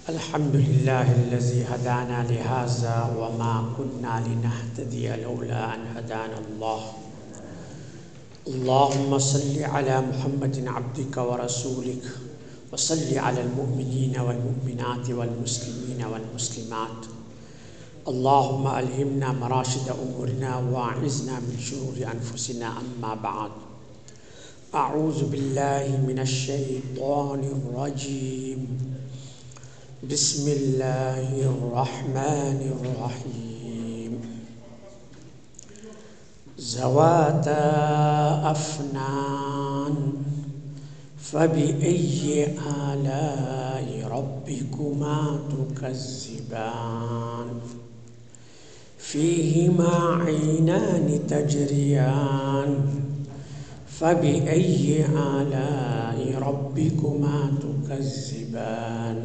الحمد لله الذي هدانا لهذا وما كنا لنهتدي لولا أن هدانا الله. اللهم صل على محمد عبدك ورسولك وصل على المؤمنين والمؤمنات والمسلمين والمسلمات. اللهم ألهمنا مراشد أمورنا وأعذنا من شرور أنفسنا. أما بعد، أعوذ بالله من الشيطان الرجيم. بسم الله الرحمن الرحيم. ذواتا أفنان فبأي آلاء ربكما تكذبان فيهما عينان تجريان فبأي آلاء ربكما تكذبان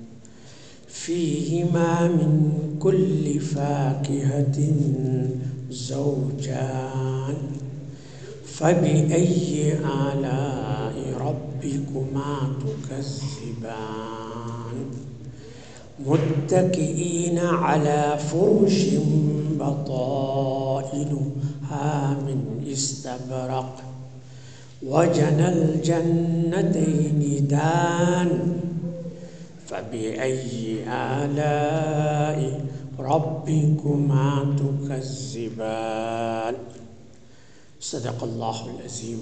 فيهما من كل فاكهة زوجان فبأي آلاء ربكما تكذبان متكئين على فرش بطائنها من استبرق وجنى الجنتين دان فبأي آلاء ربكما تكذبان. صدق الله العظيم.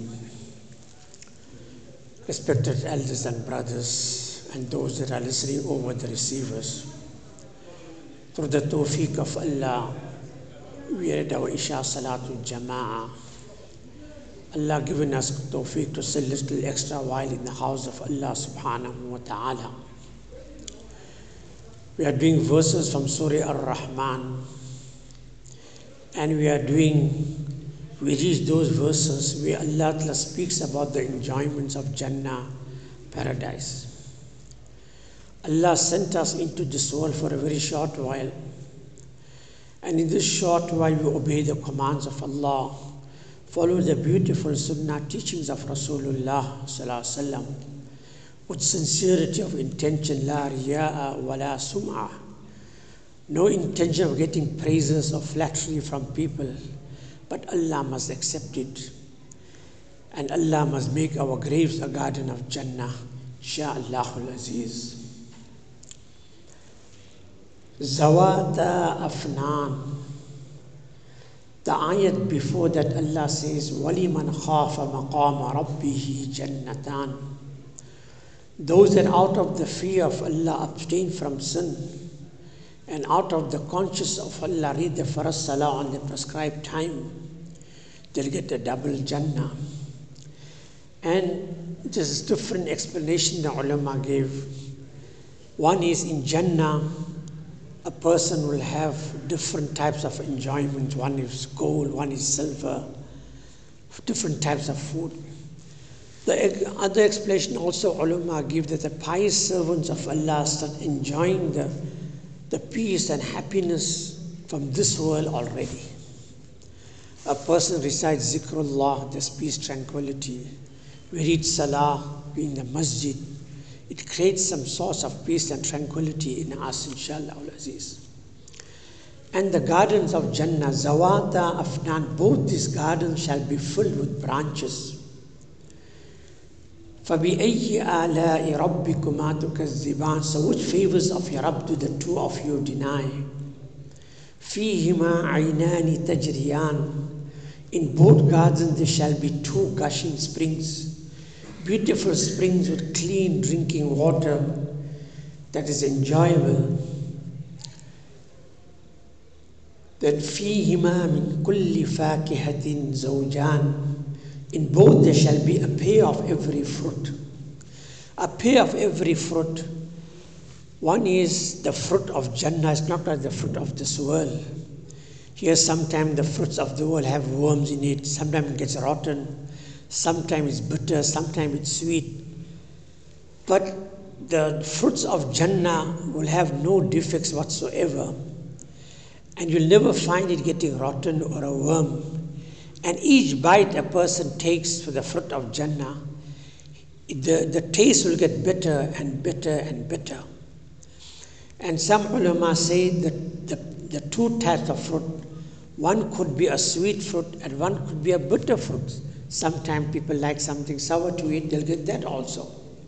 Respected elders and brothers and those that are listening over the receivers, through the tawfiq of Allah, we read our Isha Salatul Jama'ah. Allah given us tawfiq to sit a little extra while in the house of Allah subhanahu wa ta'ala. We are doing verses from Surah Ar-Rahman, and we reach those verses where Allah Ta'ala speaks about the enjoyments of Jannah, paradise. Allah sent us into this world for a very short while, and in this short while we obey the commands of Allah, follow the beautiful sunnah teachings of Rasulullah Sallallahu Alaihi Wasallam, with sincerity of intention, la riya'a wa la sum'a. No intention of getting praises or flattery from people, but Allah must accept it. And Allah must make our graves a garden of Jannah, Insha'Allahul Aziz. Zawata afnan. The ayat before that Allah says, وَلِمَنْ خَافَ مَقَامَ رَبِّهِ جَنَّتَانِ. Those that out of the fear of Allah abstain from sin, and out of the conscience of Allah read the Farz Salah on the prescribed time, they'll get a double Jannah. And this is different explanation the ulama gave. One is in Jannah, a person will have different types of enjoyment. One is gold, one is silver, different types of food. The other explanation also ulama give that the pious servants of Allah start enjoying the peace and happiness from this world already. A person recites zikrullah, there's peace, tranquility. We read salah, we in the masjid. It creates some source of peace and tranquility in us, inshallah al-aziz. And the gardens of Jannah, zawata afnan, both these gardens shall be filled with branches. فَبِأَيِّ آلَاءِ رَبِّكُمَا تُكَذِّبَانِ. So which favors of your Rabb do the two of you deny? فِيهِمَا عَيْنَانِ تَجْرِيَانِ. In both gardens there shall be two gushing springs, beautiful springs with clean drinking water that is enjoyable. That فِيهِمَا مِنْ كُلِّ فَاكِهَةٍ زَوْجَانِ. In both there shall be a pair of every fruit. A pair of every fruit. One is the fruit of Jannah. It's not like the fruit of this world. Here sometimes the fruits of the world have worms in it. Sometimes it gets rotten. Sometimes it's bitter. Sometimes it's sweet. But the fruits of Jannah will have no defects whatsoever. And you'll never find it getting rotten or a worm. And each bite a person takes for the fruit of Jannah, the taste will get better and better and better. And some ulama say that the two types of fruit, one could be a sweet fruit and one could be a bitter fruit. Sometimes people like something sour to eat, they'll get that also.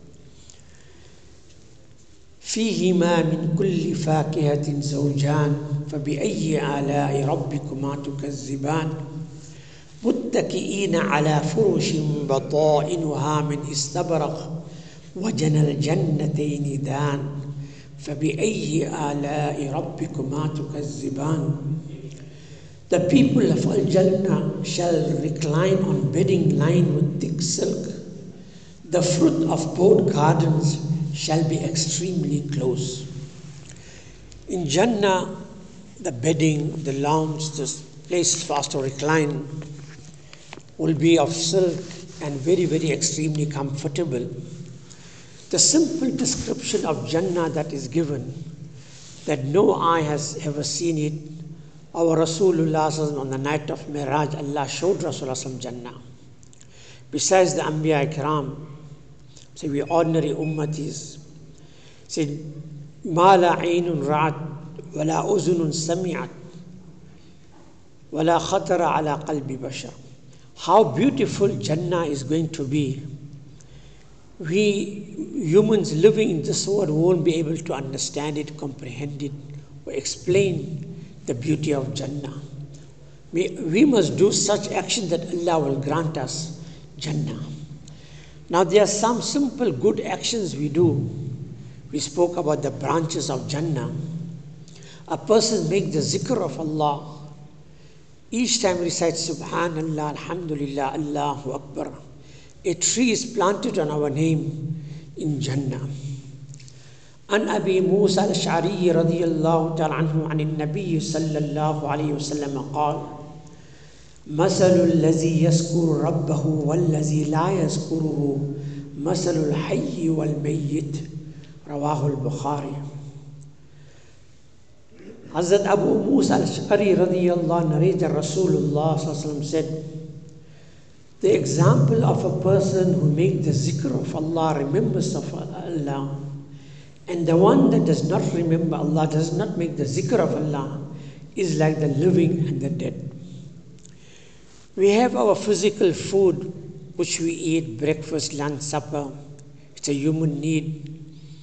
فيهما من كل فاكهة زوجان فبأي آلاء ربكما تكذبان متكئين على فرش بطائنها من استبرق وجنى الجنتين دان فبأي آلاء ربكما تكذبان. The people of Al-Jannah shall recline on bedding lined with thick silk. The fruit of both gardens shall be extremely close. In Jannah, the bedding, the lounge, the places for us to recline will be of silk and very, very extremely comfortable. The simple description of Jannah that is given, that no eye has ever seen it, our Rasulullah on the night of Miraj, Allah showed Rasulullah Jannah. Besides the Anbiya Ikram, so we ordinary ummatis, said, مَا لَا عَيْنٌ رَعَتْ وَلَا أُذُنٌ سَمِعَتْ وَلَا خَطَرَ عَلَى قَلْبِ بَشَرٍ. How beautiful Jannah is going to be. We humans living in this world won't be able to understand it, comprehend it, or explain the beauty of Jannah. We must do such action that Allah will grant us Jannah. Now there are some simple good actions we do. We spoke about the branches of Jannah. A person makes the zikr of Allah. Each time recites Subhanallah, Alhamdulillah, Allahu Akbar. A tree is planted on our name in Jannah. عن أبي موسى الأشعري رضي الله تعالى عنه عن النبي صلى الله عليه وسلم قال مثل الذي يذكر ربه والذي لا يذكره مثل الحي والميت رواه البخاري. Hazrat Abu Musa al-Ash'ari radiyallahu narrated Rasulullah said, the example of a person who makes the zikr of Allah, remembers of Allah, and the one that does not remember Allah, does not make the zikr of Allah, is like the living and the dead. We have our physical food which we eat, breakfast, lunch, supper. It's a human need.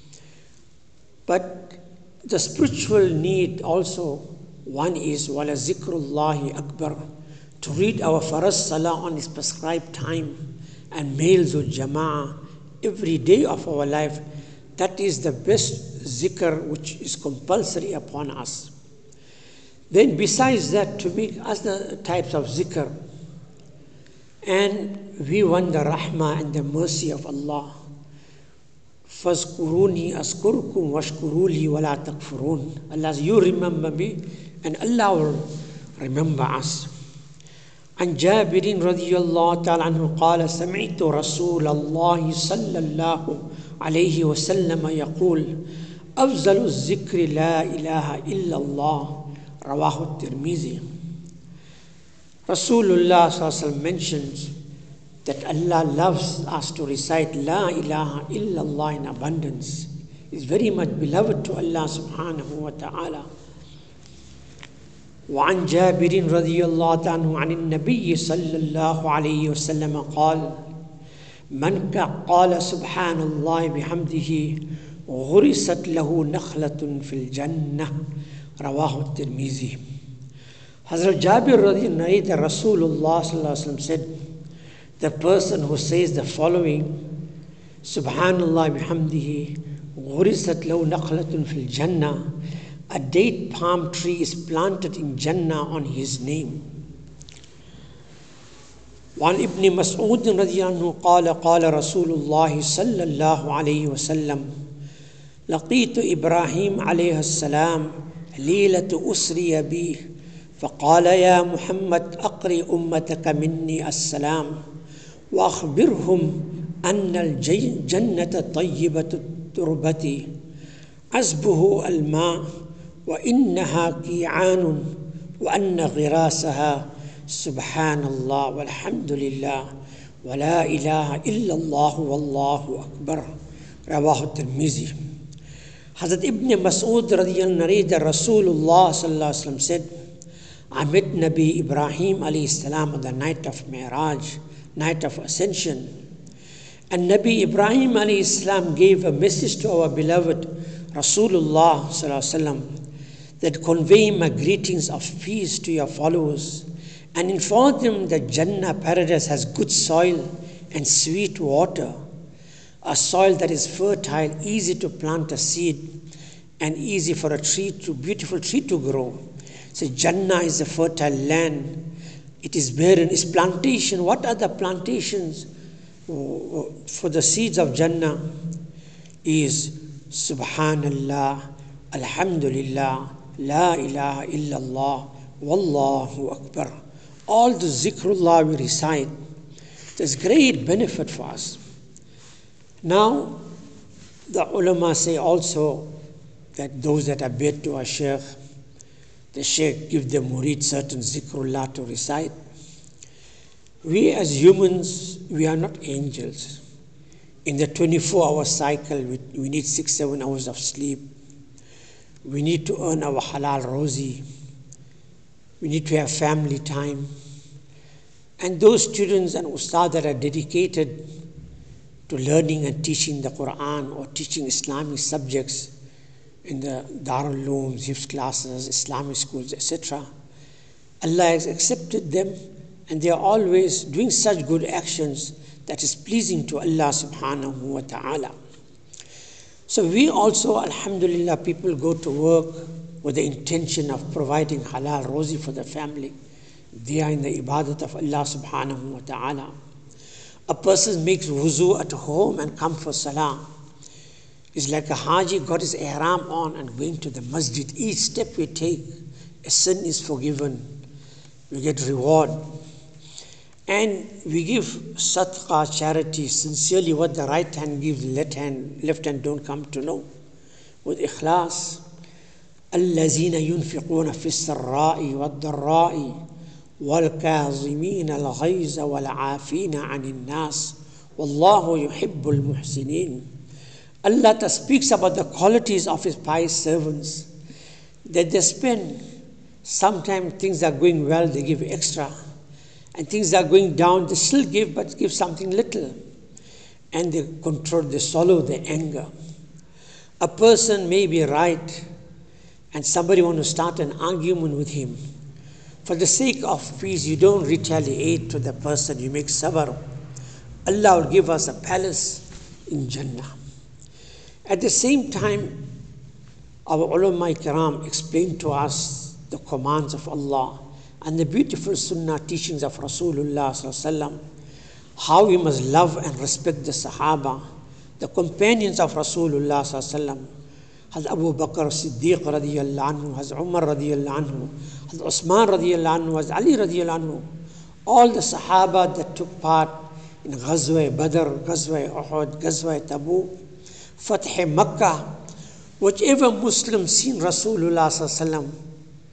But the spiritual need also, one is wala zikrullahi akbar, to read our faraz salah on its prescribed time and males or jama'ah every day of our life. That is the best zikr which is compulsory upon us. Then besides that, to make other types of zikr, and we want the rahmah and the mercy of Allah. فَاذْكُرُونِي أَذْكُرْكُمْ وَاشْكُرُوا لِي وَلَا تَكْفُرُونَ. Allah says, you remember me and Allah will remember us. عن جابر رضي الله تعالى عنه قال سمعت رسول الله صلى الله عليه وسلم يقول أفضل الذكر لا إله إلا الله رواه الترمذي. Rasulullah mentions that Allah loves us to recite La ilaha illallah in abundance. It's very much beloved to Allah subhanahu wa ta'ala. وعن جابر رضي الله عنه عن النبي صلى الله عليه وسلم قال من قال سبحان الله بحمده غرست له نخلة في الجنة رواه الترمذي. Hazrat Jabir radiyallahu anhu, Rasulullah said, the person who says the following, Subhanallah bihamdihi, ghurisat lahu naqlatun fil jannah, a date palm tree is planted in Jannah on his name. وعن ابن مسعود رضي عنه قال قال رسول الله صلى الله عليه وسلم لقيت إبراهيم عليه السلام ليلة أسري بي فقال يا محمد أقري أمتك مني السلام وأخبرهم أن الجنة طيبة التربة عذبه الماء وإنها كيعان وأن غراسها سبحان الله والحمد لله ولا إله إلا الله والله أكبر رواه الترمذي. Hazrat Ibn Mas'ud radiyallahu narrated Rasulullah sallallahu alaihi wasallam said, I met Nabi Ibrahim alayhi salam on the night of Mi'raj, night of ascension. And Nabi Ibrahim alayhi salam gave a message to our beloved Rasulullah sallallahu alaihi wasallam that convey my greetings of peace to your followers and inform them that Jannah paradise has good soil and sweet water, a soil that is fertile, easy to plant a seed and easy for a beautiful tree to grow. So Jannah is a fertile land. It is barren. It's plantation. What are the plantations for the seeds of Jannah? Is Subhanallah, Alhamdulillah, La ilaha illallah, Wallahu Akbar. All the zikrullah we recite. There's great benefit for us. Now, the ulama say also that those that are bid to a sheikh, the sheikh give the murid certain zikrullah to recite. We as humans, we are not angels. In the 24-hour cycle, we need 6-7 hours of sleep. We need to earn our halal rozi. We need to have family time. And those students and ustad that are dedicated to learning and teaching the Quran or teaching Islamic subjects in the Darul Ulooms, Hifz classes, Islamic schools, etc. Allah has accepted them and they are always doing such good actions that is pleasing to Allah subhanahu wa ta'ala. So we also, alhamdulillah, people go to work with the intention of providing halal rozi for the family. They are in the ibadat of Allah subhanahu wa ta'ala. A person makes wuzu at home and come for salah. It's like a haji got his ihram on and going to the masjid. Each step we take, a sin is forgiven. We get reward. And we give sadaqah, charity, sincerely what the right hand gives, left hand don't come to know. With ikhlas. الَّذِينَ يُنْفِقُونَ فِي السَّرَّاءِ وَالضَّرَّاءِ وَالْكَاظِمِينَ الْغَيْظَ وَالْعَافِينَ عَنِ النَّاسِ وَاللَّهُ يُحِبُّ الْمُحْسِنِينَ. Allah speaks about the qualities of His pious servants, that they spend. Sometimes things are going well, they give extra. And things are going down, they still give, but give something little. And they control, they swallow their anger. A person may be right, and somebody want to start an argument with him. For the sake of peace, you don't retaliate to the person, you make sabr. Allah will give us a palace in Jannah. At the same time, our ulama kiram explained to us the commands of Allah and the beautiful sunnah teachings of Rasulullah sallallahu alaihi wasallam, how we must love and respect the Sahaba, the companions of Rasulullah sallallahu alaihi wasallam, Hazrat Abu Bakr Siddiq radiyallahu anhu, Hazrat Umar radiyallahu anhu, Hazrat Usman radiyallahu anhu, Hazrat Ali radiyallahu anhu, all the Sahaba that took part in Ghazwa Badr, Ghazwa Uhud, Ghazwa Tabuk, Fath Makkah, whichever Muslim seen Rasulullah sallallahu alaihi wasallam,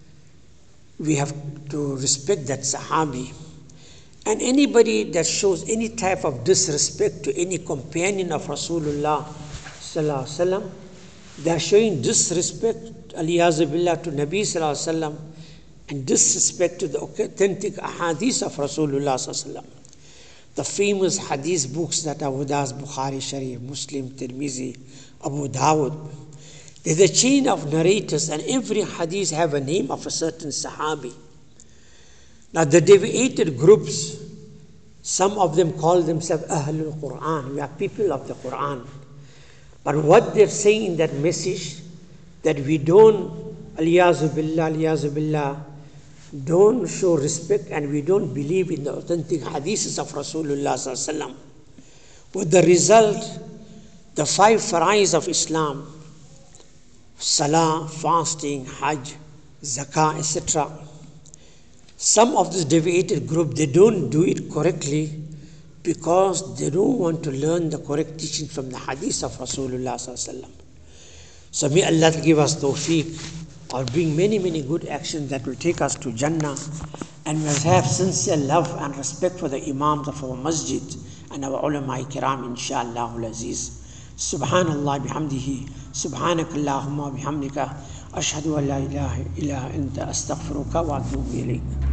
we have to respect that Sahabi. And anybody that shows any type of disrespect to any companion of Rasulullah sallallahu alaihi wasallam, they are showing disrespect, aliyazu billah, to Nabi sallallahu alaihi wasallam, and disrespect to the authentic ahadith of Rasulullah sallallahu alaihi wasallam. The famous hadith books that are with us, Bukhari Sharif, Muslim, Tirmizi, Abu Dawud. There's a chain of narrators, and every hadith have a name of a certain Sahabi. Now the deviated groups, some of them call themselves Ahlul Quran. We are people of the Quran. But what they're saying in that message, that we don't, aliyazu billah, don't show respect and we don't believe in the authentic hadiths of Rasulullah sallallahu alaihi wasallam. With the result, the 5 farais of Islam, Salah, fasting, Hajj, Zakah, etc. Some of this deviated group, they don't do it correctly because they don't want to learn the correct teaching from the hadith of Rasulullah sallallahu alaihi wasallam. So may Allah give us tawfiq of doing many, many good actions that will take us to Jannah, and we must have sincere love and respect for the imams of our masjid and our ulama kiram, inshallah al-aziz. Subhanallah bihamdihi. सुब्हानकल्लाहुम्मा व बिहम्दिका अशहदु अल्ला इलाहा इल्ला अंता अस्तगफिरुका व अतूबु इलैक।